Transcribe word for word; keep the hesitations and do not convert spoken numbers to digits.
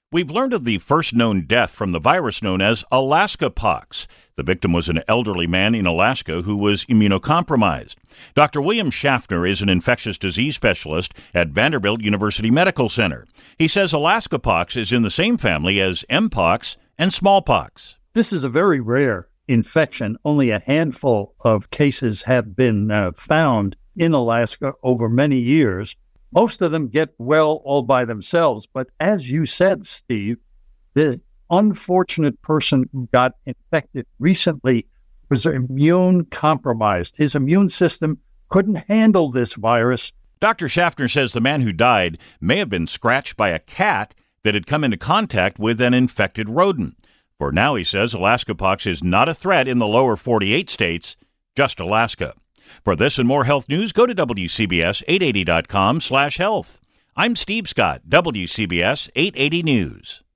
We've learned of the first known death from the virus known as Alaska pox. The victim was an elderly man in Alaska who was immunocompromised. Doctor William Schaffner is an infectious disease specialist at Vanderbilt University Medical Center. He says Alaska pox is in the same family as Mpox and smallpox. This is a very rare infection. Only a handful of cases have been uh, found in Alaska over many years. Most of them get well all by themselves. But as you said, Steve, the unfortunate person who got infected recently was immune compromised. His immune system couldn't handle this virus. Doctor Schaffner says the man who died may have been scratched by a cat that had come into contact with an infected rodent. For now, he says, Alaska pox is not a threat in the lower forty-eight states, just Alaska. For this and more health news, go to W C B S eight eighty dot com slash health. I'm Steve Scott, W C B S eight eighty News.